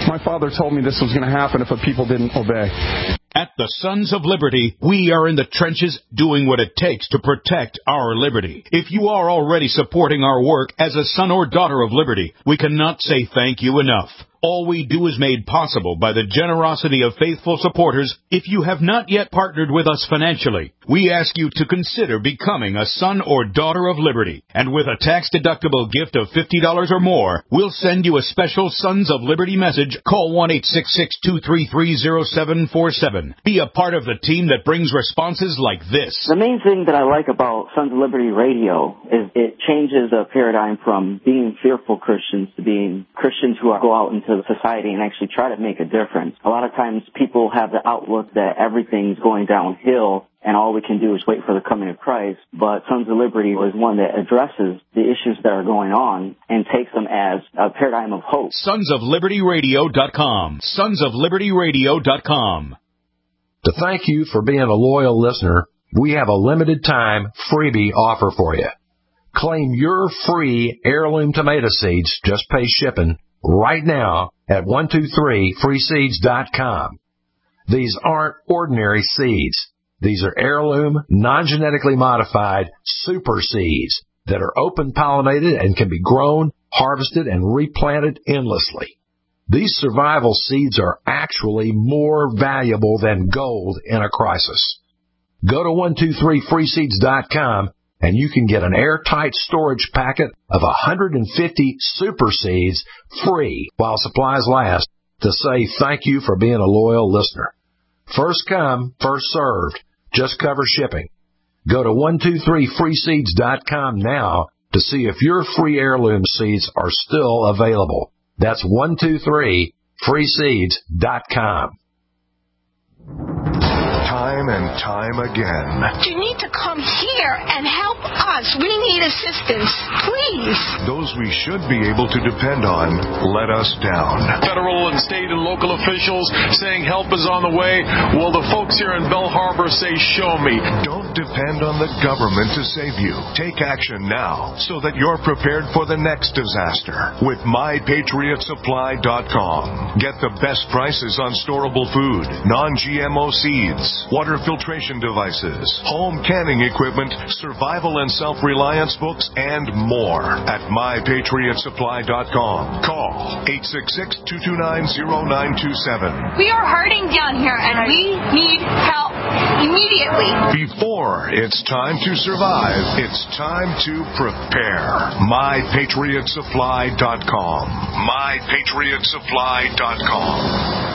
My father told me this was going to happen if the people didn't obey. At the Sons of Liberty, we are in the trenches doing what it takes to protect our liberty. If you are already supporting our work as a son or daughter of liberty, we cannot say thank you enough. All we do is made possible by the generosity of faithful supporters. If you have not yet partnered with us financially, we ask you to consider becoming a son or daughter of liberty. And with a tax-deductible gift of fifty dollars or more, we'll send you a special Sons of Liberty message. Call one eight six six, two three three, zero seven four seven. Be a part of the team that brings responses like this. The main thing that I like about Sons of Liberty Radio is it changes the paradigm from being fearful Christians to being Christians who go out into society and actually try to make a difference. A lot of times people have the outlook that everything's going downhill and all we can do is wait for the coming of Christ, but Sons of Liberty is one that addresses the issues that are going on and takes them as a paradigm of hope. sons of liberty radio dot com. sons of liberty radio dot com. To thank you for being a loyal listener, we have a limited time freebie offer for you. Claim your free heirloom tomato seeds, just pay shipping, right now at one two three free seeds dot com. These aren't ordinary seeds. These are heirloom, non-genetically modified super seeds that are open-pollinated and can be grown, harvested, and replanted endlessly. These survival seeds are actually more valuable than gold in a crisis. Go to one two three free seeds dot com and you can get an airtight storage packet of one hundred fifty super seeds free while supplies last to say thank you for being a loyal listener. First come, first served. Just cover shipping. Go to one two three free seeds dot com now to see if your free heirloom seeds are still available. That's one two three free seeds dot com. Time and time again. You need to come here and help us. We need assistance, please. Those we should be able to depend on let us down. Federal and state and local officials saying help is on the way. Well, the folks here in Bell Harbor say, show me. Don't depend on the government to save you. Take action now so that you're prepared for the next disaster with my patriot supply dot com. Get the best prices on storable food, non-G M O seeds, water filtration devices, home canning equipment, survival and self-reliance books, and more at my patriot supply dot com. Call eight six six, two two nine, zero nine two seven. We are hurting down here, and we need help immediately. Before it's time to survive, it's time to prepare. my patriot supply dot com. my patriot supply dot com.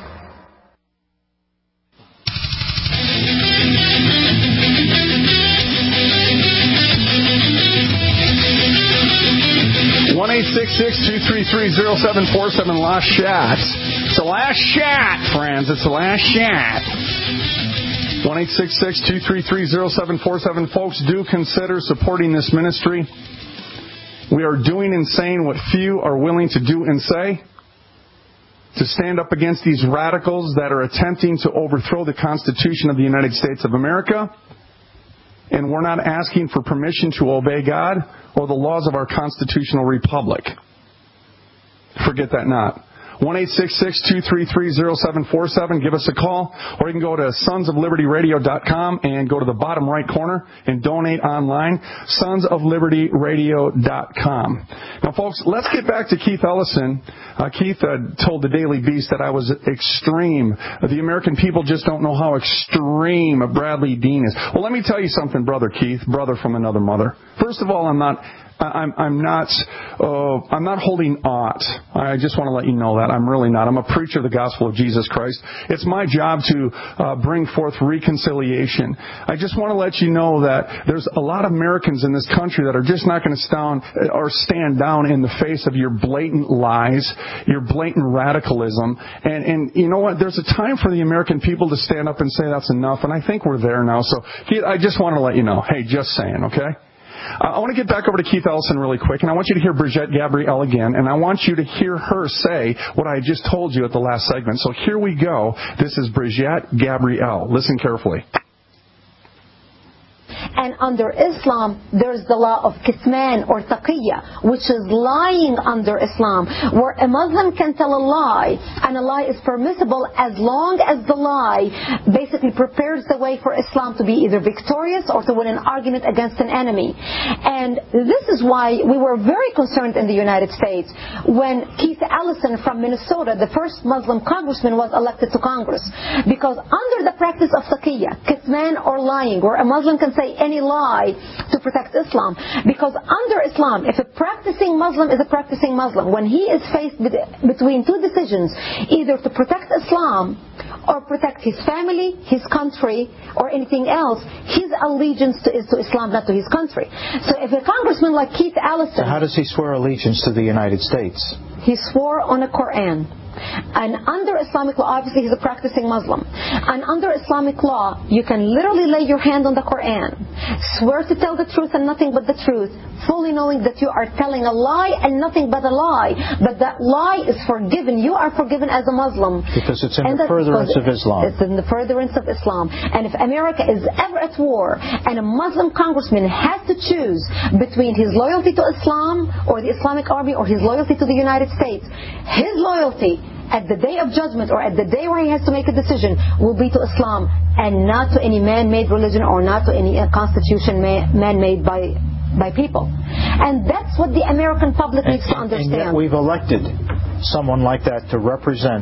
one eight six six, two three three, zero seven four seven, last shot. It's the last shot, friends. It's the last shot. one eight six six, two three three, zero seven four seven. Folks, do consider supporting this ministry. We are doing and saying what few are willing to do and say, to stand up against these radicals that are attempting to overthrow the Constitution of the United States of America. And we're not asking for permission to obey God or the laws of our constitutional republic. Forget that not. one eight six six, two three three, zero seven four seven. Give us a call. Or you can go to sons of liberty radio dot com and go to the bottom right corner and donate online. sons of liberty radio dot com. Now, folks, let's get back to Keith Ellison. Uh, Keith uh, told the Daily Beast that I was extreme. The American people just don't know how extreme Bradley Dean is. Well, let me tell you something, Brother Keith, brother from another mother. First of all, I'm not... I'm, I'm not, uh, I'm not holding aught. I just want to let you know that. I'm really not. I'm a preacher of the gospel of Jesus Christ. It's my job to uh, bring forth reconciliation. I just want to let you know that there's a lot of Americans in this country that are just not going to stand or stand down in the face of your blatant lies, your blatant radicalism. And, and you know what? There's a time for the American people to stand up and say that's enough. And I think we're there now. So I just want to let you know. Hey, just saying, okay? Uh, I want to get back over to Keith Ellison really quick, and I want you to hear Brigitte Gabrielle again, and I want you to hear her say what I just told you at the last segment. So here we go. This is Brigitte Gabrielle. Listen carefully. And under Islam, there's the law of kitman or taqiyya, which is lying under Islam, where a Muslim can tell a lie, and a lie is permissible as long as the lie basically prepares the way for Islam to be either victorious or to win an argument against an enemy. And this is why we were very concerned in the United States when Keith Ellison from Minnesota, the first Muslim congressman, was elected to Congress. Because under the practice of taqiyya, kitman or lying, where a Muslim can say any lie to protect Islam, because under Islam, if a practicing Muslim is a practicing Muslim, when he is faced with, between two decisions, either to protect Islam or protect his family, his country, or anything else, his allegiance to, is to Islam, not to his country. So if a congressman like Keith Ellison... So how does he swear allegiance to the United States? He swore on a Quran. And under Islamic law, obviously he's a practicing Muslim, and under Islamic law, you can literally lay your hand on the Quran, swear to tell the truth and nothing but the truth, fully knowing that you are telling a lie and nothing but a lie, but that lie is forgiven. You are forgiven as a Muslim. Because it's in the furtherance of Islam. It's in the furtherance of Islam. And if America is ever at war, and a Muslim congressman has to choose between his loyalty to Islam or the Islamic Army or his loyalty to the United States, his loyalty at the day of judgment or at the day where he has to make a decision will be to Islam and not to any man-made religion or not to any constitution man-made by by people. And that's what the American public and, needs to understand. And yet we've elected someone like that to represent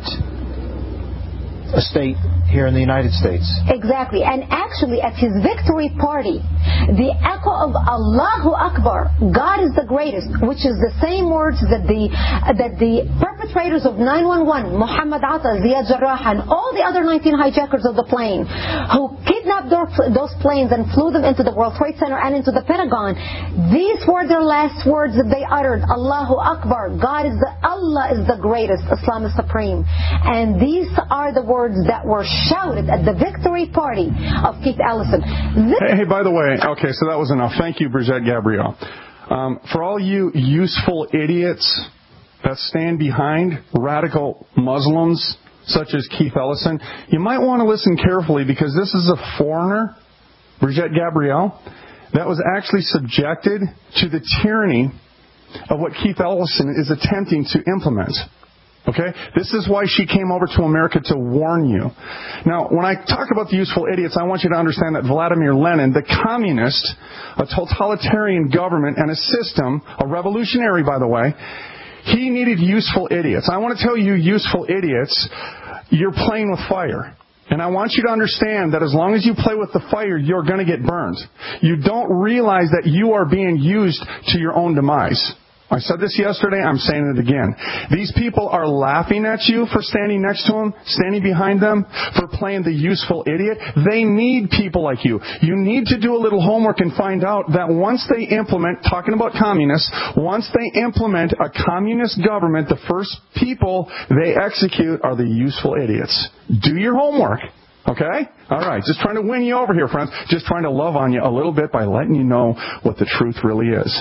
a state here in the United States. Exactly. And actually at his victory party, the echo of Allahu Akbar, God is the greatest, which is the same words that the that the perpetrators of nine one one, Muhammad Atta, Ziad Jarrah, and all the other nineteen hijackers of the plane who kidnapped those planes and flew them into the World Trade Center and into the Pentagon, these were their last words that they uttered. Allahu Akbar, God is the, Allah is the greatest, Islam is supreme. And these are the words that were shouted at the victory party of Keith Ellison. This hey, hey, by the way, okay, so that was enough. Thank you, Brigitte Gabriel. Um, for all you useful idiots that stand behind radical Muslims such as Keith Ellison, you might want to listen carefully, because this is a foreigner, Brigitte Gabriel, that was actually subjected to the tyranny of what Keith Ellison is attempting to implement. Okay? This is why she came over to America, to warn you. Now, when I talk about the useful idiots, I want you to understand that Vladimir Lenin, the communist, a totalitarian government and a system, a revolutionary, by the way, he needed useful idiots. I want to tell you, useful idiots, you're playing with fire. And I want you to understand that as long as you play with the fire, you're going to get burned. You don't realize that you are being used to your own demise. I said this yesterday, I'm saying it again. These people are laughing at you for standing next to them, standing behind them, for playing the useful idiot. They need people like you. You need to do a little homework and find out that once they implement, talking about communists, once they implement a communist government, the first people they execute are the useful idiots. Do your homework. Okay? All right. Just trying to win you over here, friends. Just trying to love on you a little bit by letting you know what the truth really is.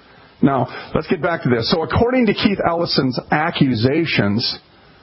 Now, let's get back to this. So according to Keith Ellison's accusations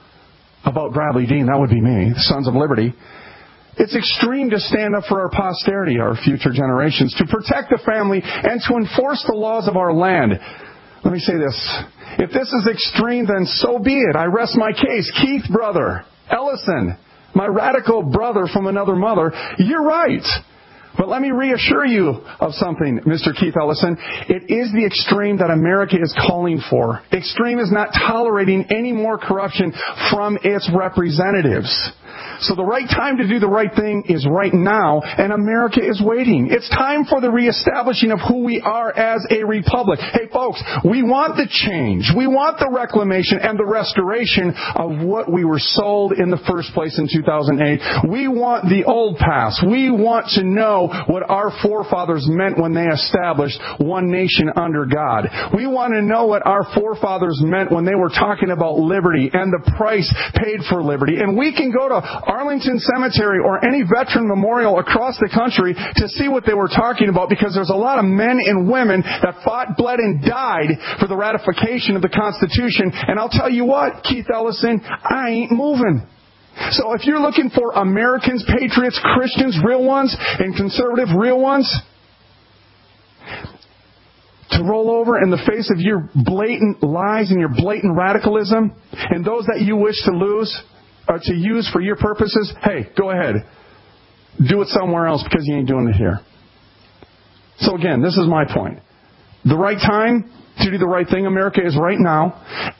about Bradley Dean, that would be me, the Sons of Liberty, it's extreme to stand up for our posterity, our future generations, to protect the family and to enforce the laws of our land. Let me say this. If this is extreme, then so be it. I rest my case. Keith, brother, Ellison, my radical brother from another mother, you're right. But let me reassure you of something, Mister Keith Ellison. It is the extreme that America is calling for. Extreme is not tolerating any more corruption from its representatives. So the right time to do the right thing is right now, and America is waiting. It's time for the reestablishing of who we are as a republic. Hey, folks, we want the change. We want the reclamation and the restoration of what we were sold in the first place in two thousand eight. We want the old past. We want to know what our forefathers meant when they established one nation under God. We want to know what our forefathers meant when they were talking about liberty and the price paid for liberty. And we can go to Arlington Cemetery or any veteran memorial across the country to see what they were talking about, because there's a lot of men and women that fought, bled, and died for the ratification of the Constitution. And I'll tell you what, Keith Ellison, I ain't moving. So if you're looking for Americans, patriots, Christians, real ones, and conservative, real ones, to roll over in the face of your blatant lies and your blatant radicalism, and those that you wish to lose or to use for your purposes, hey, go ahead. Do it somewhere else because you ain't doing it here. So again, this is my point. The right time to do the right thing, America, is right now.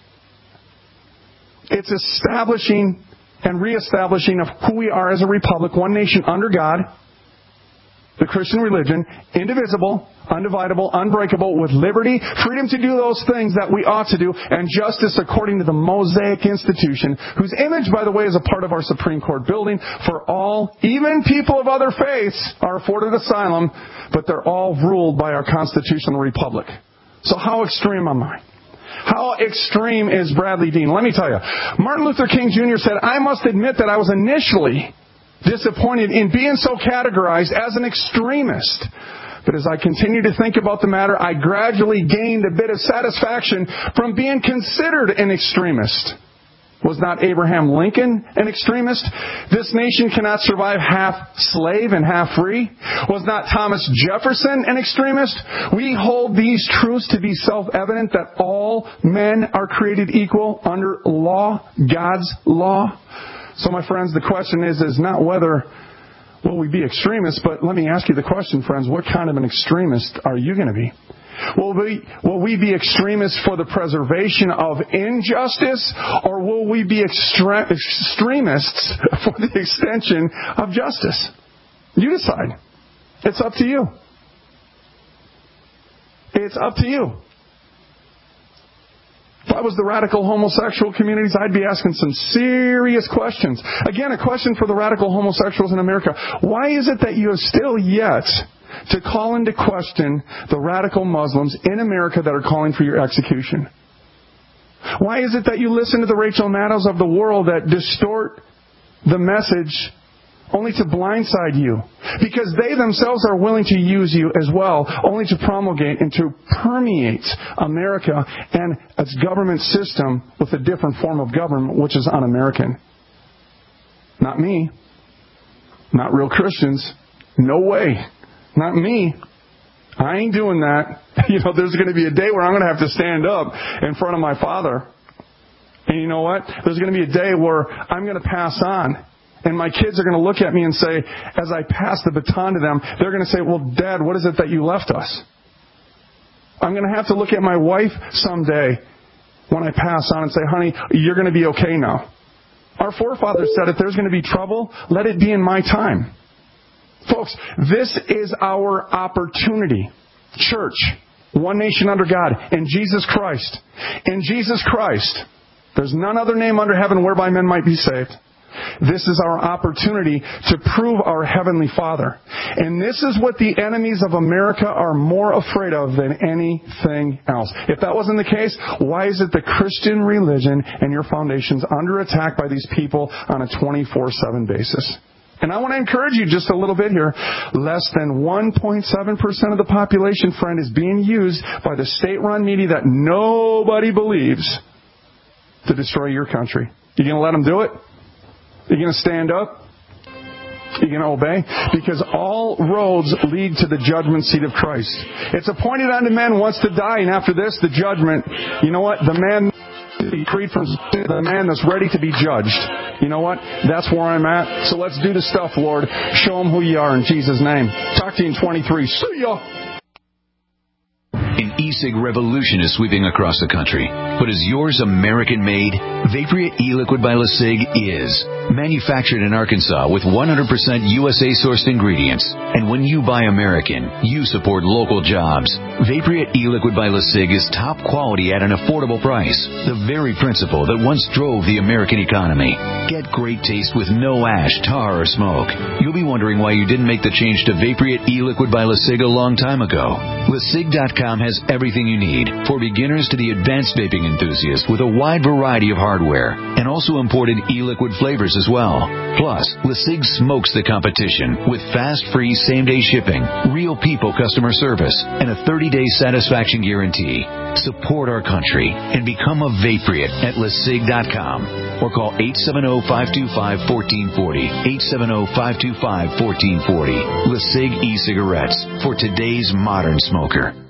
It's establishing and reestablishing of who we are as a republic, one nation under God, the Christian religion, indivisible, undividable, unbreakable, with liberty, freedom to do those things that we ought to do, and justice according to the Mosaic institution, whose image, by the way, is a part of our Supreme Court building. For all, even people of other faiths, are afforded asylum, but they're all ruled by our constitutional republic. So how extreme am I? How extreme is Bradley Dean? Let me tell you. Martin Luther King Junior said, I must admit that I was initially disappointed in being so categorized as an extremist. But as I continued to think about the matter, I gradually gained a bit of satisfaction from being considered an extremist. Was not Abraham Lincoln an extremist? This nation cannot survive half slave and half free. Was not Thomas Jefferson an extremist? We hold these truths to be self-evident, that all men are created equal under law, God's law. So my friends, the question is, is not whether will we be extremists, but let me ask you the question, friends, what kind of an extremist are you going to be? Will we, will we be extremists for the preservation of injustice, or will we be extre- extremists for the extension of justice? You decide. It's up to you. It's up to you. If I was the radical homosexual communities, I'd be asking some serious questions. Again, a question for the radical homosexuals in America. Why is it that you have still yet to call into question the radical Muslims in America that are calling for your execution? Why is it that you listen to the Rachel Maddows of the world that distort the message only to blindside you? Because they themselves are willing to use you as well, only to promulgate and to permeate America and its government system with a different form of government, which is un-American. Not me. Not real Christians. No way. Not me. I ain't doing that. You know, there's going to be a day where I'm going to have to stand up in front of my Father. And you know what? There's going to be a day where I'm going to pass on. And my kids are going to look at me and say, as I pass the baton to them, they're going to say, well, Dad, what is it that you left us? I'm going to have to look at my wife someday when I pass on and say, honey, you're going to be okay now. Our forefathers said, if there's going to be trouble, let it be in my time. Folks, this is our opportunity. Church, one nation under God, in Jesus Christ. In Jesus Christ. There's none other name under heaven whereby men might be saved. This is our opportunity to prove our Heavenly Father. And this is what the enemies of America are more afraid of than anything else. If that wasn't the case, why is it the Christian religion and your foundation's under attack by these people on a twenty-four seven basis? And I want to encourage you just a little bit here. Less than one point seven percent of the population, friend, is being used by the state-run media that nobody believes to destroy your country. You going to let them do it? You're going to stand up? You're going to obey? Because all roads lead to the judgment seat of Christ. It's appointed unto men once to die, and after this, the judgment. You know what? The man be freed from the man that's ready to be judged. You know what? That's where I'm at. So let's do the stuff, Lord. Show them who you are in Jesus' name. Talk to you in twenty-three. See ya! An e-cig revolution is sweeping across the country. But is yours American-made? Vaporeat e-liquid by LeSig is. Manufactured in Arkansas with one hundred percent U S A-sourced ingredients. And when you buy American, you support local jobs. Vaporeat e-liquid by LeSig is top quality at an affordable price. The very principle that once drove the American economy. Get great taste with no ash, tar, or smoke. You'll be wondering why you didn't make the change to Vaporeat e-liquid by LeSig a long time ago. LeSig dot com has everything you need, for beginners to the advanced vaping enthusiast, with a wide variety of hardware, and also imported e-liquid flavors as well. Plus, LeSig smokes the competition with fast, free, same-day shipping, real people customer service, and a thirty-day satisfaction guarantee. Support our country and become a Vaporeat at LeSig dot com, or call eight seven zero, five two five, one four zero zero, eight seven zero, five two five, one four zero zero. LeSig e-cigarettes for today's modern smoker.